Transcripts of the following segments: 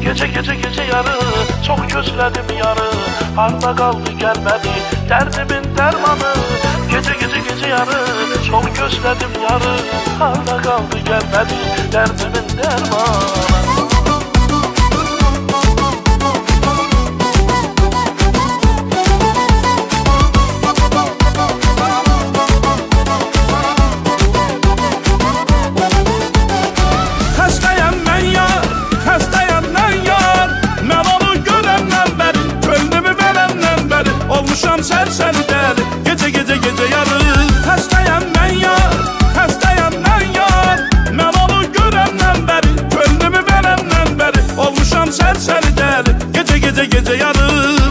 Gece gece gece yarı çok gözledim yarı, harda kaldı gelmedi derdimin dermanı. Gece gece gece yarı çok gözledim yarı, harda kaldı gelmedi derdimin dermanı. Sərsəri dəli, gecə gecə gecə yarı. Xəstəyəm mən yar, xəstəyəm mən yar. Mən onu görəndən bəri, könlümü verəndən bəri olmuşam sərsəri dəli, gecə gecə gecə yarı.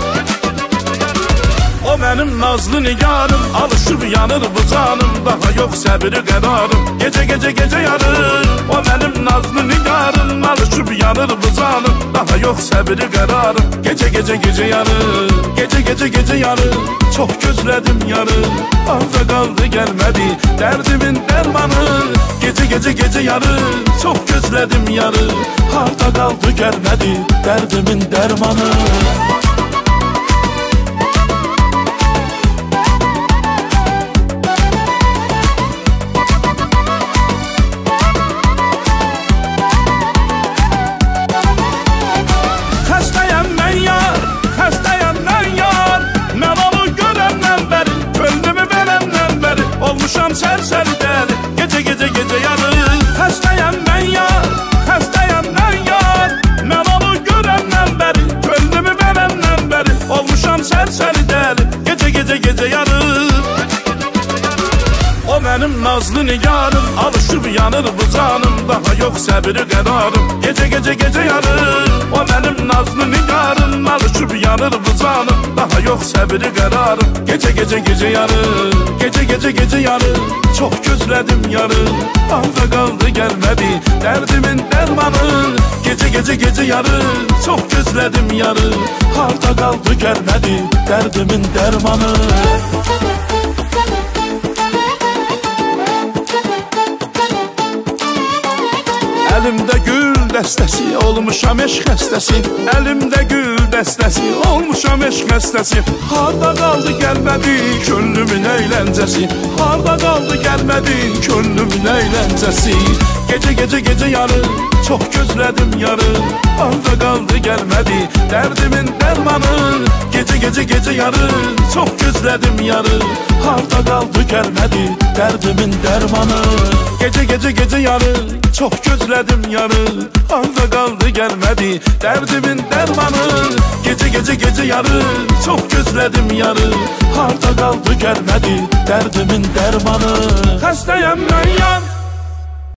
O mənim nazlı nigarım, alışıb yanır bu canım, daha yox səbri qərarım, gecə gecə gecə yarı. O mənim nazlı nigarım, alışıb yanır bu canım, daha yox səbri qərarım, gecə gecə gecə yarı. Gece gece gece yarı çok gözledim yarı, arda kaldı gelmedi derdimin dermanı. Gece gece gece yarı çok gözledim yarı, arda kaldı gelmedi derdimin dermanı. Olmuşam sərsəri dəli, gecə gecə gecə yarı. Xəstəyəm mən yar, xəstəyəm mən yar. Mən onu görəndən bəri, könlümü verəndən bəri olmuşam sərsəri dəli, gecə gecə gecə yarı. O mənim nazlı nigarım, alışıb yanır bu canım, daha yox səbri qərarım, gecə gecə gecə yarı. O mənim nazlı nigarım, alışıb yanır bu canım, daha yox səbri qərarım, gecə gecə gecə yarı. Gece gece gece yarı çok gözledim yarı, arda kaldı gelmedi derdimin dermanı. Gece gece gece yarı çok gözledim yarı, arda kaldı gelmedi derdimin dermanı. Elimde gül dəstəsi olmuşam eşq xəstəsi, elimde gül dəstəsi olmuşam eşq xəstəsi. Harda qaldı gəlmədi könlümün əyləncəsi, harda qaldı gəlmədi könlümün əyləncəsi. Gece gece gece yarı çok gözledim yarı, arda kaldı gelmedi derdimin dermanı. Gece gece gece yarı çok gözledim yarı, harda kaldı gelmedi derdimin dermanı. Gece gece gece yarı çok gözledim yarı, arda kaldı gelmedi derdimin dermanı. Gece gece gece yarı çok gözledim yarı, harda kaldı gelmedi derdimin dermanı. Xəstəyəm mən yar,